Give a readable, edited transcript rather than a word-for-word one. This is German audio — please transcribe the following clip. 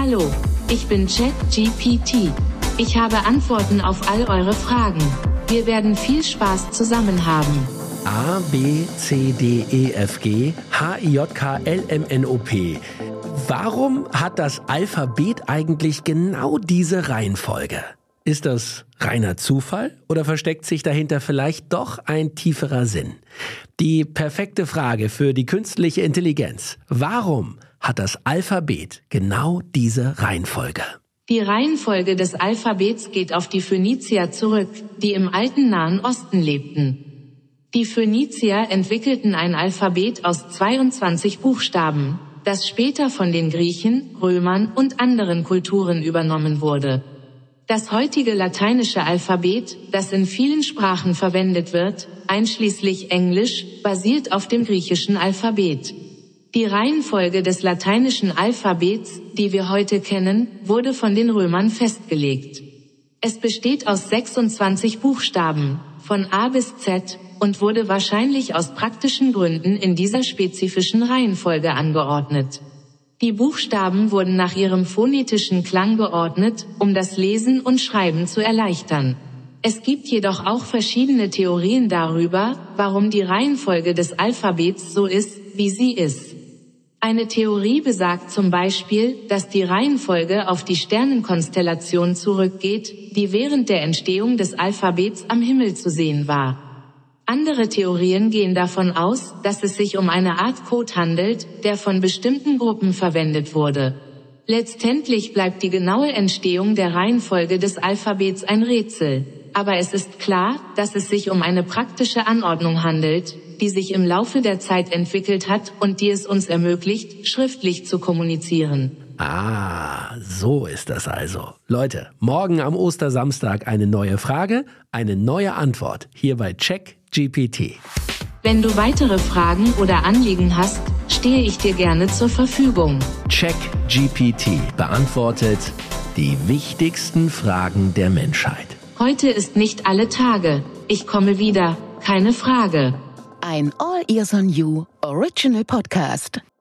Hallo, ich bin ChatGPT. Ich habe Antworten auf all eure Fragen. Wir werden viel Spaß zusammen haben. A, B, C, D, E, F, G, H, I, J, K, L, M, N, O, P. Warum hat das Alphabet eigentlich genau diese Reihenfolge? Ist das reiner Zufall oder versteckt sich dahinter vielleicht doch ein tieferer Sinn? Die perfekte Frage für die künstliche Intelligenz. Warum hat das Alphabet genau diese Reihenfolge? Die Reihenfolge des Alphabets geht auf die Phönizier zurück, die im alten Nahen Osten lebten. Die Phönizier entwickelten ein Alphabet aus 22 Buchstaben, das später von den Griechen, Römern und anderen Kulturen übernommen wurde. Das heutige lateinische Alphabet, das in vielen Sprachen verwendet wird, einschließlich Englisch, basiert auf dem griechischen Alphabet. Die Reihenfolge des lateinischen Alphabets, die wir heute kennen, wurde von den Römern festgelegt. Es besteht aus 26 Buchstaben, von A bis Z, und wurde wahrscheinlich aus praktischen Gründen in dieser spezifischen Reihenfolge angeordnet. Die Buchstaben wurden nach ihrem phonetischen Klang geordnet, um das Lesen und Schreiben zu erleichtern. Es gibt jedoch auch verschiedene Theorien darüber, warum die Reihenfolge des Alphabets so ist, wie sie ist. Eine Theorie besagt zum Beispiel, dass die Reihenfolge auf die Sternenkonstellation zurückgeht, die während der Entstehung des Alphabets am Himmel zu sehen war. Andere Theorien gehen davon aus, dass es sich um eine Art Code handelt, der von bestimmten Gruppen verwendet wurde. Letztendlich bleibt die genaue Entstehung der Reihenfolge des Alphabets ein Rätsel, aber es ist klar, dass es sich um eine praktische Anordnung handelt, die sich im Laufe der Zeit entwickelt hat und die es uns ermöglicht, schriftlich zu kommunizieren. Ah, so ist das also. Leute, morgen am Ostersamstag eine neue Frage, eine neue Antwort hier bei ChatGPT. Wenn du weitere Fragen oder Anliegen hast, stehe ich dir gerne zur Verfügung. ChatGPT beantwortet die wichtigsten Fragen der Menschheit. Heute ist nicht alle Tage. Ich komme wieder, keine Frage. Ein All Ears on You Original Podcast.